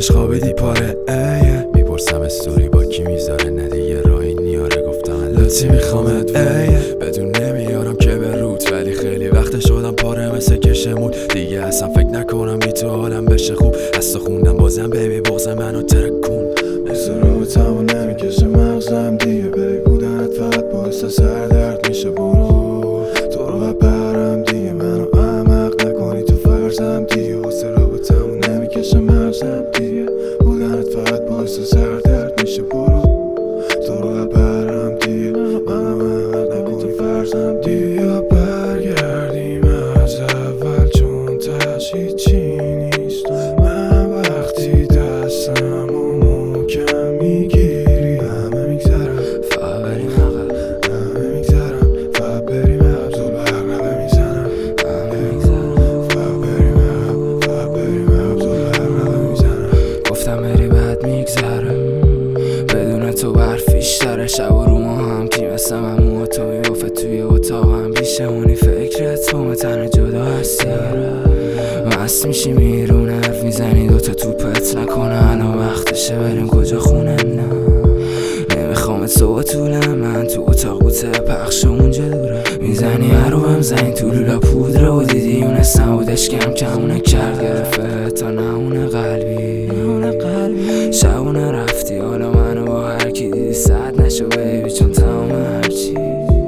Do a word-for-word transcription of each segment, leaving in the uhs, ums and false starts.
خوابش خوابیدی پاره ایه میپرسم استوری با کی میذاره ندیگه راهی نیاره گفتم لطی میخوامت ایه بدون نمیارم که به روت ولی خیلی وقت شدم پاره مثل کشمون دیگه اصلا فکر نکنم بی تو حالم بشه خوب از تو خوندم بازم بیبی بغض منو ترکون مثل رو تمام نمیکشه مغزم دیگه بی بودنت فقط باعث سردرد میشه برو تو رو برم دیگه منو احمق نکنی تو فرزم دیگه واسه رو تمام نمیکشه مغزم دیگه بودنت فقط باعث سردرد میشه برو تو رو برم دیگه منو احمق نکنی تو فرزم دیگه یا برگردیم از اول چون تش هیچی نیست من وقتی دستم محکم میگیری همه میگذرم فقط بریم عقب همه میگذرم فقط بریم عقب زول برقربه میزنم همه میگذرم فقط بریم عقب فقط بریم عقب زول برقربه میزنم گفتم بری بعد میگذره بدون تو برفیش داره شب و رو ما هم کی مثل من و تو میافه توی اتاقم بیشه اونی فکرت تو متن جدا هستی مست میشی میرون حرف میزنی دوتا توپت نکنه الان وقتشه بریم کجا خونه نه نمیخوام تو طولم من تو اتاق بوته پخش اونجا دوره میزنی هرو هم زنی تو لولا پودره و دیدی اونستم بودش کم کمونه کرد گرفه تا نمونه قلبی شبونه رفتی حالا منو با هر کی دیدی ساعت نشو بیبی چون تمام هرچی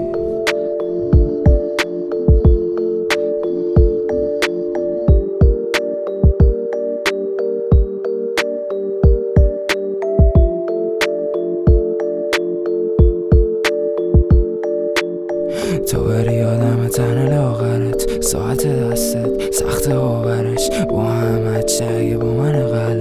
تو بری یادم تن لاغرت ساعت دستت سخت آورش با همت چه اگه با من قلب